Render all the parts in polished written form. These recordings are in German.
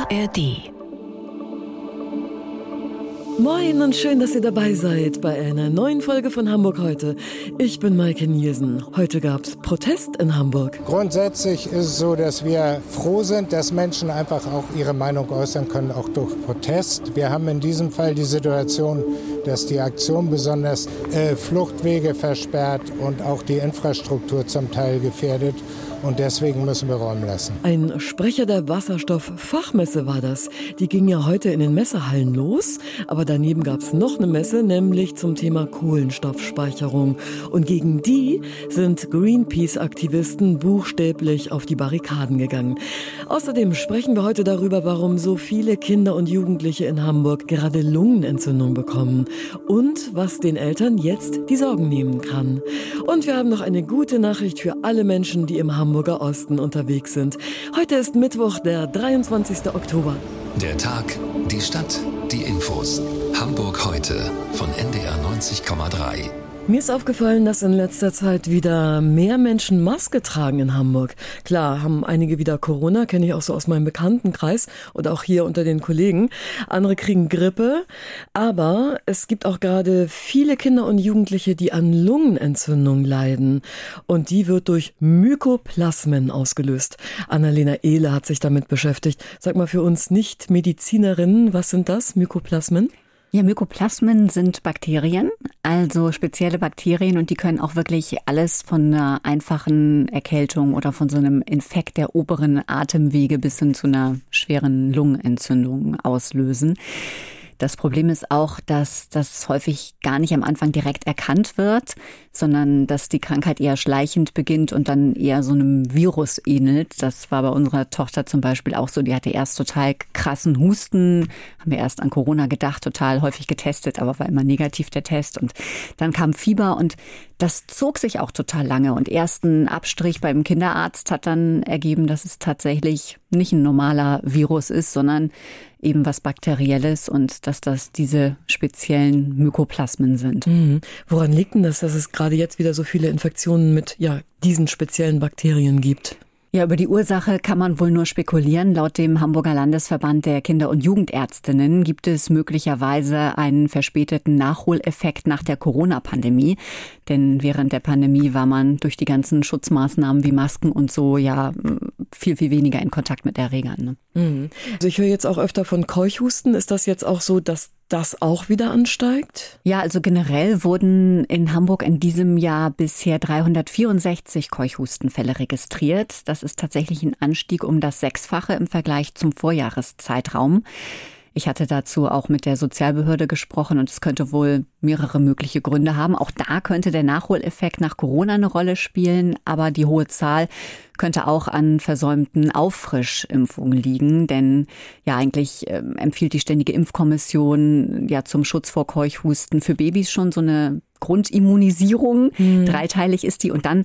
ARD. Moin und schön, dass ihr dabei seid bei einer neuen Folge von Hamburg heute. Ich bin Maike Nielsen. Heute gab's Protest in Hamburg. Grundsätzlich ist es so, dass wir froh sind, dass Menschen einfach auch ihre Meinung äußern können, auch durch Protest. Wir haben in diesem Fall die Situation, dass die Aktion besonders Fluchtwege versperrt und auch die Infrastruktur zum Teil gefährdet. Und deswegen müssen wir räumen lassen. Ein Sprecher der Wasserstofffachmesse war das. Die ging ja heute in den Messehallen los. Aber daneben gab es noch eine Messe, nämlich zum Thema Kohlenstoffspeicherung. Und gegen die sind Greenpeace-Aktivisten buchstäblich auf die Barrikaden gegangen. Außerdem sprechen wir heute darüber, warum so viele Kinder und Jugendliche in Hamburg gerade Lungenentzündung bekommen. Und was den Eltern jetzt die Sorgen nehmen kann. Und wir haben noch eine gute Nachricht für alle Menschen, die im Hamburger Osten unterwegs sind. Heute ist Mittwoch, der 23. Oktober. Der Tag, die Stadt, die Infos. Hamburg heute von NDR 90,3. Mir ist aufgefallen, dass in letzter Zeit wieder mehr Menschen Maske tragen in Hamburg. Klar, haben einige wieder Corona, kenne ich auch so aus meinem Bekanntenkreis und auch hier unter den Kollegen. Andere kriegen Grippe, aber es gibt auch gerade viele Kinder und Jugendliche, die an Lungenentzündung leiden. Und die wird durch Mykoplasmen ausgelöst. Annalena Ehle hat sich damit beschäftigt. Sag mal für uns Nicht-Medizinerinnen, was sind das, Mykoplasmen? Ja, Mykoplasmen sind Bakterien, also spezielle Bakterien, und die können auch wirklich alles von einer einfachen Erkältung oder von so einem Infekt der oberen Atemwege bis hin zu einer schweren Lungenentzündung auslösen. Das Problem ist auch, dass das häufig gar nicht am Anfang direkt erkannt wird, sondern dass die Krankheit eher schleichend beginnt und dann eher so einem Virus ähnelt. Das war bei unserer Tochter zum Beispiel auch so. Die hatte erst total krassen Husten, haben wir erst an Corona gedacht, total häufig getestet, aber war immer negativ der Test. Und dann kam Fieber und das zog sich auch total lange. Und erst ein Abstrich beim Kinderarzt hat dann ergeben, dass es tatsächlich nicht ein normaler Virus ist, sondern eben was Bakterielles und dass das diese speziellen Mykoplasmen sind. Mhm. Woran liegt denn das, dass es gerade jetzt wieder so viele Infektionen mit diesen speziellen Bakterien gibt? Ja, über die Ursache kann man wohl nur spekulieren. Laut dem Hamburger Landesverband der Kinder- und Jugendärztinnen gibt es möglicherweise einen verspäteten Nachholeffekt nach der Corona-Pandemie. Denn während der Pandemie war man durch die ganzen Schutzmaßnahmen wie Masken und so viel, viel weniger in Kontakt mit Erregern. Ne? Also ich höre jetzt auch öfter von Keuchhusten. Ist das jetzt auch so, dass das auch wieder ansteigt? Ja, also generell wurden in Hamburg in diesem Jahr bisher 364 Keuchhustenfälle registriert. Das ist tatsächlich ein Anstieg um das 6-fache im Vergleich zum Vorjahreszeitraum. Ich hatte dazu auch mit der Sozialbehörde gesprochen und es könnte wohl mehrere mögliche Gründe haben. Auch da könnte der Nachholeffekt nach Corona eine Rolle spielen, aber die hohe Zahl könnte auch an versäumten Auffrischimpfungen liegen, denn eigentlich empfiehlt die Ständige Impfkommission zum Schutz vor Keuchhusten für Babys schon so eine Grundimmunisierung. Dreiteilig ist die. Und dann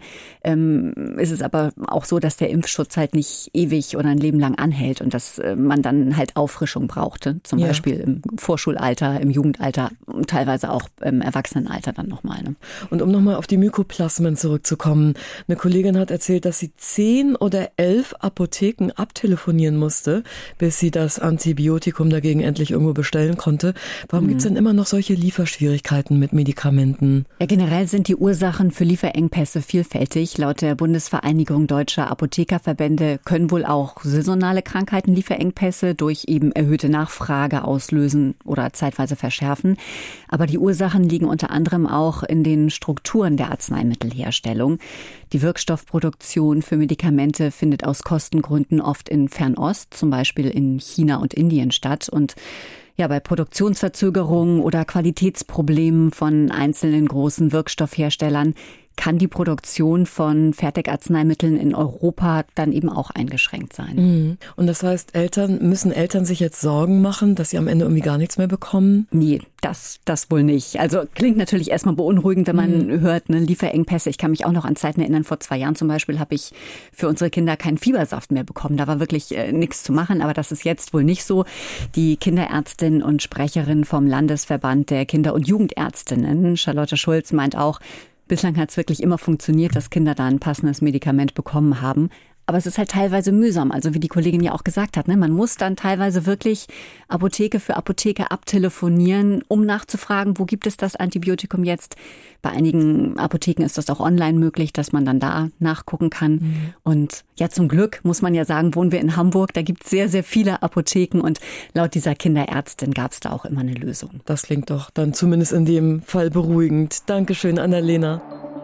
ist es aber auch so, dass der Impfschutz halt nicht ewig oder ein Leben lang anhält und dass man dann halt Auffrischung brauchte. Zum Beispiel im Vorschulalter, im Jugendalter und teilweise auch im Erwachsenenalter dann nochmal. Ne? Und um nochmal auf die Mykoplasmen zurückzukommen. Eine Kollegin hat erzählt, dass sie 10 oder 11 Apotheken abtelefonieren musste, bis sie das Antibiotikum dagegen endlich irgendwo bestellen konnte. Warum gibt es denn immer noch solche Lieferschwierigkeiten mit Medikamenten? Ja, generell sind die Ursachen für Lieferengpässe vielfältig. Laut der Bundesvereinigung Deutscher Apothekerverbände können wohl auch saisonale Krankheiten Lieferengpässe durch eben erhöhte Nachfrage auslösen oder zeitweise verschärfen. Aber die Ursachen liegen unter anderem auch in den Strukturen der Arzneimittelherstellung. Die Wirkstoffproduktion für Medikamente findet aus Kostengründen oft in Fernost, zum Beispiel in China und Indien statt. Und bei Produktionsverzögerungen oder Qualitätsproblemen von einzelnen großen Wirkstoffherstellern kann die Produktion von Fertigarzneimitteln in Europa dann eben auch eingeschränkt sein. Und das heißt, müssen Eltern sich jetzt Sorgen machen, dass sie am Ende irgendwie gar nichts mehr bekommen? Nee, das wohl nicht. Also klingt natürlich erstmal beunruhigend, wenn man hört, Lieferengpässe. Ich kann mich auch noch an Zeiten erinnern, vor 2 Jahren zum Beispiel habe ich für unsere Kinder keinen Fiebersaft mehr bekommen. Da war wirklich nichts zu machen, aber das ist jetzt wohl nicht so. Die Kinderärztin und Sprecherin vom Landesverband der Kinder- und Jugendärztinnen, Charlotte Schulz, meint auch, bislang hat es wirklich immer funktioniert, dass Kinder da ein passendes Medikament bekommen haben. Aber es ist halt teilweise mühsam, also wie die Kollegin ja auch gesagt hat, ne? Man muss dann teilweise wirklich Apotheke für Apotheke abtelefonieren, um nachzufragen, wo gibt es das Antibiotikum jetzt. Bei einigen Apotheken ist das auch online möglich, dass man dann da nachgucken kann. Mhm. Und ja, zum Glück muss man ja sagen, wohnen wir in Hamburg, da gibt es sehr, sehr viele Apotheken und laut dieser Kinderärztin gab es da auch immer eine Lösung. Das klingt doch dann zumindest in dem Fall beruhigend. Dankeschön, Annalena.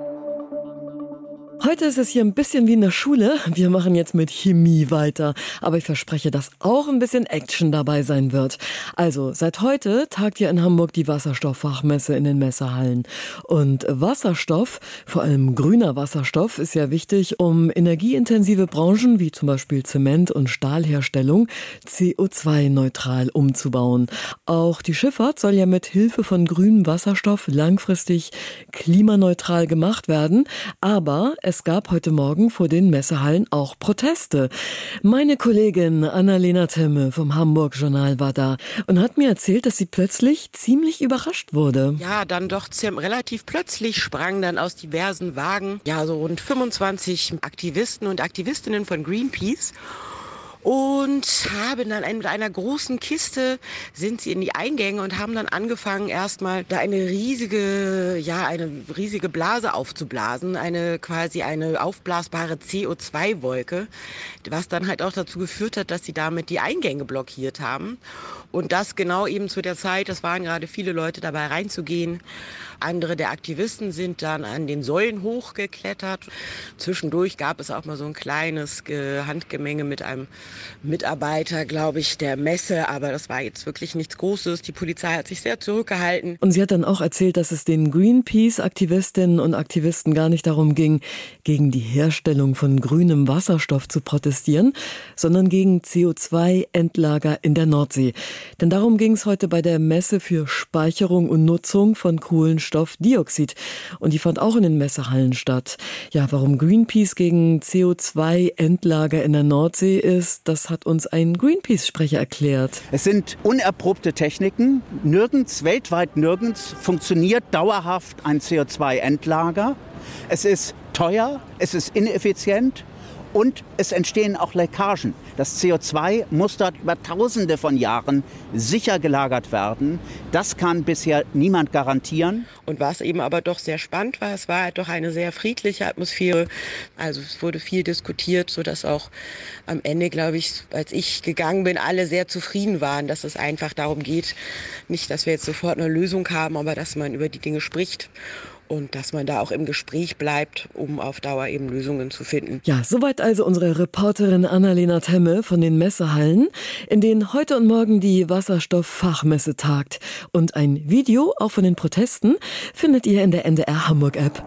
Heute ist es hier ein bisschen wie in der Schule. Wir machen jetzt mit Chemie weiter. Aber ich verspreche, dass auch ein bisschen Action dabei sein wird. Also, seit heute tagt hier in Hamburg die Wasserstofffachmesse in den Messehallen. Und Wasserstoff, vor allem grüner Wasserstoff, ist ja wichtig, um energieintensive Branchen wie zum Beispiel Zement- und Stahlherstellung CO2-neutral umzubauen. Auch die Schifffahrt soll ja mit Hilfe von grünem Wasserstoff langfristig klimaneutral gemacht werden. Aber es gab heute Morgen vor den Messehallen auch Proteste. Meine Kollegin Annalena Temme vom Hamburg Journal war da und hat mir erzählt, dass sie plötzlich ziemlich überrascht wurde. Ja, dann doch relativ plötzlich sprangen dann aus diversen Wagen so rund 25 Aktivisten und Aktivistinnen von Greenpeace. Und haben dann mit einer großen Kiste sind sie in die Eingänge und haben dann angefangen, erstmal da eine riesige Blase aufzublasen, quasi eine aufblasbare CO2-Wolke, was dann halt auch dazu geführt hat, dass sie damit die Eingänge blockiert haben. Und das genau eben zu der Zeit, das waren gerade viele Leute dabei reinzugehen. Andere der Aktivisten sind dann an den Säulen hochgeklettert. Zwischendurch gab es auch mal so ein kleines Handgemenge mit einem Mitarbeiter, glaube ich, der Messe. Aber das war jetzt wirklich nichts Großes. Die Polizei hat sich sehr zurückgehalten. Und sie hat dann auch erzählt, dass es den Greenpeace-Aktivistinnen und Aktivisten gar nicht darum ging, gegen die Herstellung von grünem Wasserstoff zu protestieren, sondern gegen CO2-Endlager in der Nordsee. Denn darum ging es heute bei der Messe für Speicherung und Nutzung von Kohlenstoffdioxid. Und die fand auch in den Messehallen statt. Ja, warum Greenpeace gegen CO2-Endlager in der Nordsee ist, das hat uns ein Greenpeace-Sprecher erklärt. Es sind unerprobte Techniken. Weltweit nirgends funktioniert dauerhaft ein CO2-Endlager. Es ist teuer, es ist ineffizient. Und es entstehen auch Leckagen. Das CO2 muss dort über Tausende von Jahren sicher gelagert werden. Das kann bisher niemand garantieren. Und was eben aber doch sehr spannend war, es war halt doch eine sehr friedliche Atmosphäre. Also es wurde viel diskutiert, sodass auch am Ende, glaube ich, als ich gegangen bin, alle sehr zufrieden waren, dass es einfach darum geht, nicht, dass wir jetzt sofort eine Lösung haben, aber dass man über die Dinge spricht. Und dass man da auch im Gespräch bleibt, um auf Dauer eben Lösungen zu finden. Ja, soweit also unsere Reporterin Annalena Temme von den Messehallen, in denen heute und morgen die Wasserstofffachmesse tagt. Und ein Video, auch von den Protesten, findet ihr in der NDR Hamburg-App.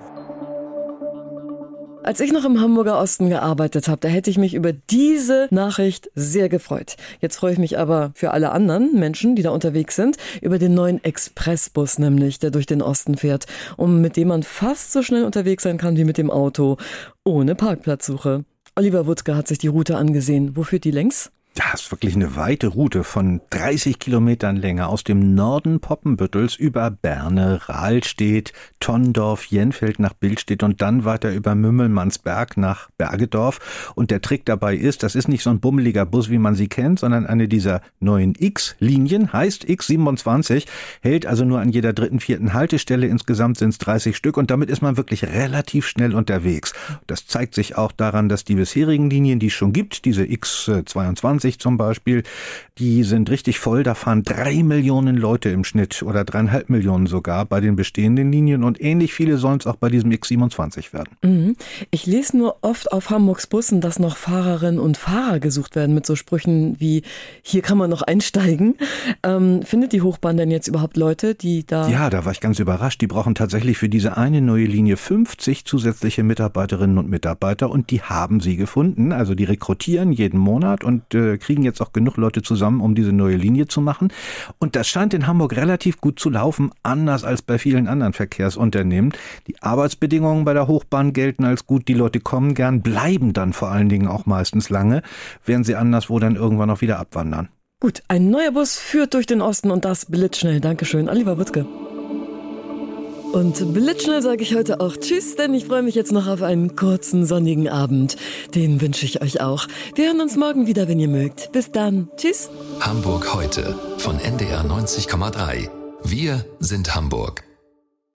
Als ich noch im Hamburger Osten gearbeitet habe, da hätte ich mich über diese Nachricht sehr gefreut. Jetzt freue ich mich aber für alle anderen Menschen, die da unterwegs sind, über den neuen Expressbus nämlich, der durch den Osten fährt und mit dem man fast so schnell unterwegs sein kann wie mit dem Auto, ohne Parkplatzsuche. Oliver Wuttke hat sich die Route angesehen. Wo führt die längs? Ja, es ist wirklich eine weite Route von 30 Kilometern Länge aus dem Norden Poppenbüttels über Berne, Rahlstedt, Tondorf, Jenfeld nach Billstedt und dann weiter über Mümmelmannsberg nach Bergedorf. Und der Trick dabei ist, das ist nicht so ein bummeliger Bus, wie man sie kennt, sondern eine dieser neuen X-Linien, heißt X27, hält also nur an jeder 3., 4. Haltestelle. Insgesamt sind es 30 Stück und damit ist man wirklich relativ schnell unterwegs. Das zeigt sich auch daran, dass die bisherigen Linien, die es schon gibt, diese X22 zum Beispiel, die sind richtig voll. Da fahren 3 Millionen Leute im Schnitt oder 3,5 Millionen sogar bei den bestehenden Linien und ähnlich viele sollen es auch bei diesem X27 werden. Mhm. Ich lese nur oft auf Hamburgs Bussen, dass noch Fahrerinnen und Fahrer gesucht werden mit so Sprüchen wie, hier kann man noch einsteigen. Findet die Hochbahn denn jetzt überhaupt Leute, die da... Ja, da war ich ganz überrascht. Die brauchen tatsächlich für diese eine neue Linie 50 zusätzliche Mitarbeiterinnen und Mitarbeiter und die haben sie gefunden. Also die rekrutieren jeden Monat und kriegen jetzt auch genug Leute zusammen, um diese neue Linie zu machen. Und das scheint in Hamburg relativ gut zu laufen, anders als bei vielen anderen Verkehrsunternehmen. Die Arbeitsbedingungen bei der Hochbahn gelten als gut. Die Leute kommen gern, bleiben dann vor allen Dingen auch meistens lange, während sie anderswo dann irgendwann auch wieder abwandern. Gut, ein neuer Bus führt durch den Osten und das blitzschnell. Dankeschön, Oliver Wuttke. Und blitzschnell sage ich heute auch Tschüss, denn ich freue mich jetzt noch auf einen kurzen sonnigen Abend. Den wünsche ich euch auch. Wir hören uns morgen wieder, wenn ihr mögt. Bis dann. Tschüss. Hamburg heute von NDR 90,3. Wir sind Hamburg.